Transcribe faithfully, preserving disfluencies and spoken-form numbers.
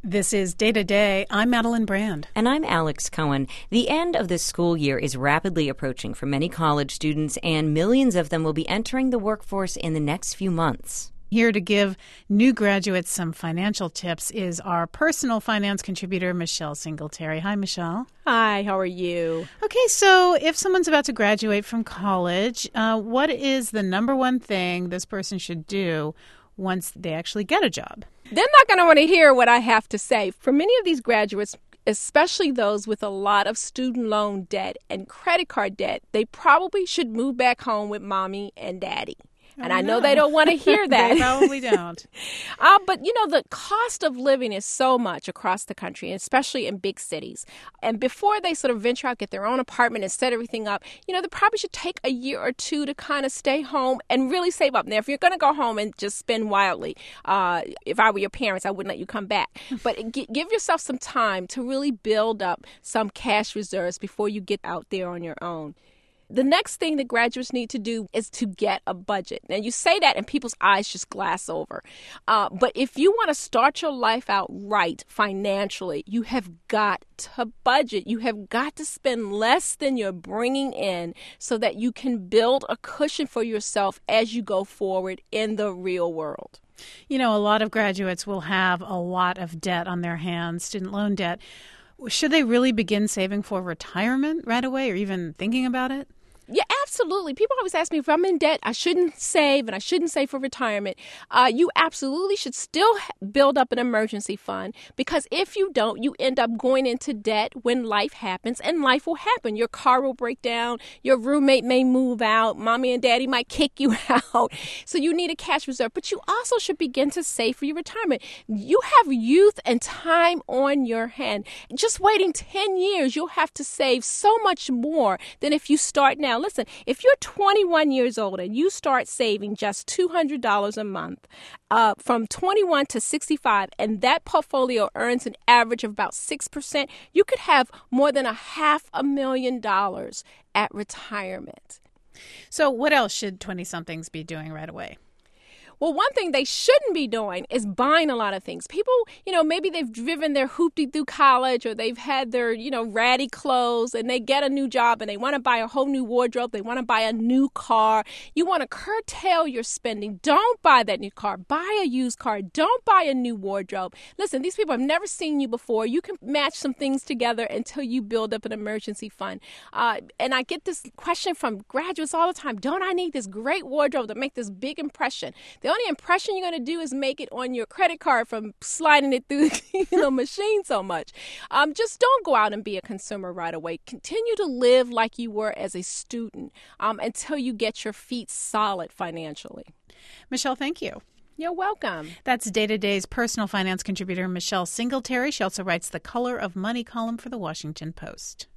This is Day to Day. I'm Madeline Brand. And I'm Alex Cohen. The end of the school year is rapidly approaching for many college students, and millions of them will be entering the workforce in the next few months. Here to give new graduates some financial tips is our personal finance contributor, Michelle Singletary. Hi, Michelle. Hi, how are you? Okay, so if someone's about to graduate from college, uh, what is the number one thing this person should do once they actually get a job? They're not going to want to hear what I have to say. For many of these graduates, especially those with a lot of student loan debt and credit card debt, they probably should move back home with mommy and daddy. And oh, I know no. they don't want to hear that. They probably don't. uh, but, you know, the cost of living is so much across the country, especially in big cities. And before they sort of venture out, get their own apartment and set everything up, you know, they probably should take a year or two to kind of stay home and really save up. Now, if you're going to go home and just spend wildly, uh, if I were your parents, I wouldn't let you come back. But g- give yourself some time to really build up some cash reserves before you get out there on your own. The next thing that graduates need to do is to get a budget. Now, you say that and people's eyes just glass over. Uh, but if you want to start your life out right financially, you have got to budget. You have got to spend less than you're bringing in so that you can build a cushion for yourself as you go forward in the real world. You know, a lot of graduates will have a lot of debt on their hands, student loan debt. Should they really begin saving for retirement right away or even thinking about it? Yeah, absolutely. People always ask me if I'm in debt, I shouldn't save and I shouldn't save for retirement. Uh, you absolutely should still build up an emergency fund, because if you don't, you end up going into debt when life happens, and life will happen. Your car will break down. Your roommate may move out. Mommy and daddy might kick you out. So you need a cash reserve. But you also should begin to save for your retirement. You have youth and time on your hand. Just waiting ten years, you'll have to save so much more than if you start now. Listen, if you're twenty-one years old and you start saving just two hundred dollars a month uh, from twenty-one to sixty-five, and that portfolio earns an average of about six percent, you could have more than a half a million dollars at retirement. So what else should twenty-somethings be doing right away? Well, one thing they shouldn't be doing is buying a lot of things. People, you know, maybe they've driven their hoopty through college, or they've had their, you know, ratty clothes, and they get a new job and they want to buy a whole new wardrobe. They want to buy a new car. You want to curtail your spending. Don't buy that new car. Buy a used car. Don't buy a new wardrobe. Listen, these people have never seen you before. You can match some things together until you build up an emergency fund. Uh, and I get this question from graduates all the time. Don't I need this great wardrobe to make this big impression? The only impression you're going to do is make it on your credit card from sliding it through the you know, machine so much. Um, just don't go out and be a consumer right away. Continue to live like you were as a student um, until you get your feet solid financially. Michelle, thank you. You're welcome. That's Day to Day's personal finance contributor, Michelle Singletary. She also writes the Color of Money column for the Washington Post.